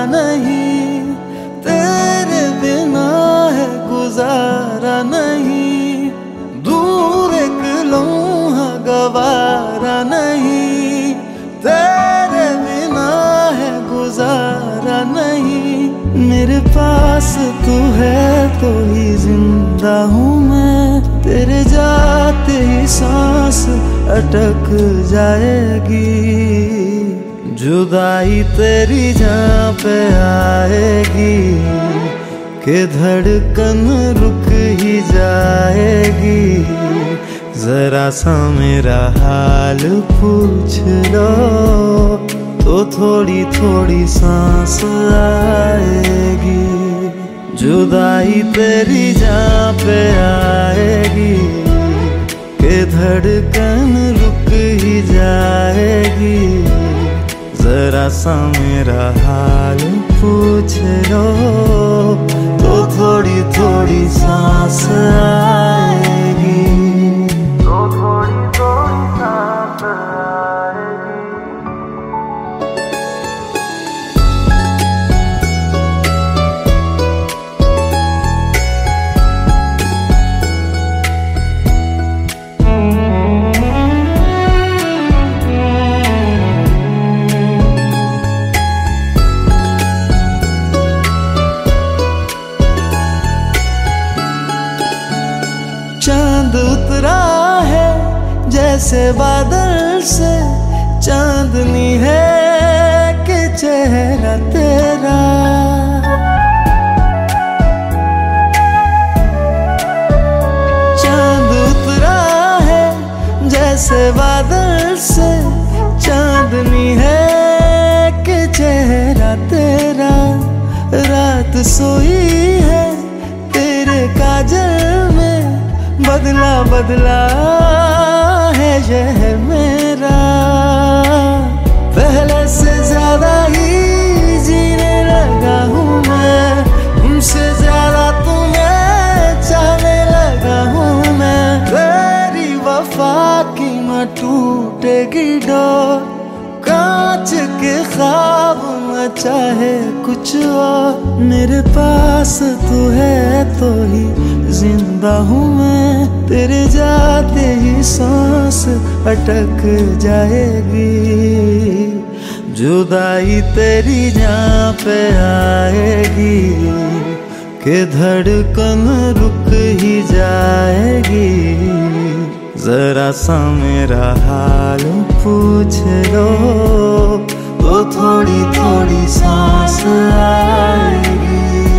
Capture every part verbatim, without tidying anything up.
नहीं, तेरे बिना है गुजारा नहीं, दूर एक लम्हा गवारा नहीं, तेरे बिना है गुजारा नहीं। मेरे पास तू है तो ही जिंदा हूँ मैं, तेरे जाते ही सांस अटक जाएगी, जुदाई तेरी जहाँ पे आएगी कि धड़कन रुक ही जाएगी। जरा सा मेरा हाल पूछ लो तो थोड़ी थोड़ी सांस आएगी, जुदाई तेरी जहाँ पे आएगी कि धड़कन रुक ही जाएगी। जरा सा मेरा हाल पूछ लो तो थोड़ी थोड़ी सांस आएगी, तो थोड़ी थोड़ी सांस आएगी। चांद उतरा है जैसे बादल से, चांदनी है कि चेहरा तेरा, चांद उतरा है जैसे बादल से, चांदनी है कि चेहरा तेरा। रात सोई है तेरे काजल में, बदला बदला है यह मेरा, पहले से ज्यादा ही जीने लगा हूँ मैं, तुमसे ज्यादा तुम्हें चाहने लगा हूँ मैं। तेरी वफा की न टूटेगी डोर, कांच के ख्वाब न चाहे कुछ और, मेरे पास तू है तो ही जिंदा हूँ मैं, तेरे जाते ही सांस अटक जाएगी, जुदाई तेरी जहाँ पे आएगी कि धड़कन रुक ही जाएगी। जरा सा मेरा हाल पूछ लो तो थोड़ी थोड़ी सांस आएगी।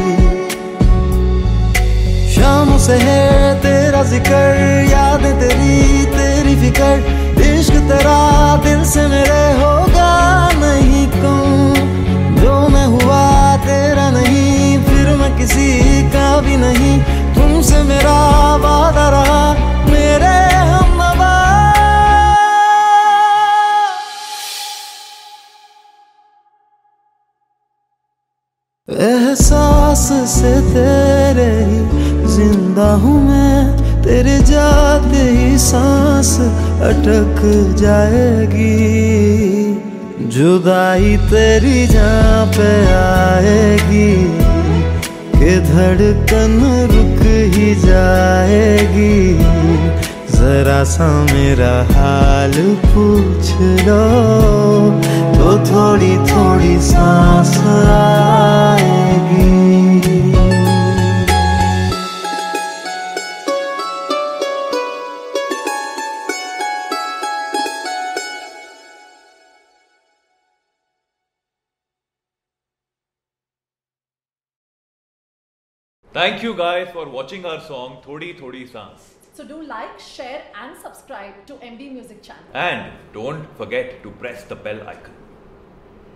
शाम से है तेरा जिक्र, यादें तेरी तेरी फिकर, इश्क तेरा दिल से मेरे होगा नहीं कम, जो मैं हुआ तेरा नहीं फिर मैं किसी का भी नहीं, तुमसे मेरा वादा रहा मेरे हमनवा। एहसास से तेरे ही जिंदा हूँ मैं, तेरे जाते ही सांस अटक जाएगी, जुदाई तेरी जहाँ पे आएगी कि धड़कन रुक ही जाएगी। जरा सा मेरा हाल पूछ लो तो थोड़ी थोड़ी सांस आएगी। Thank you guys for watching our song Thodi Thodi Saans. So do like, share and subscribe to M D Music channel. And don't forget to press the bell icon.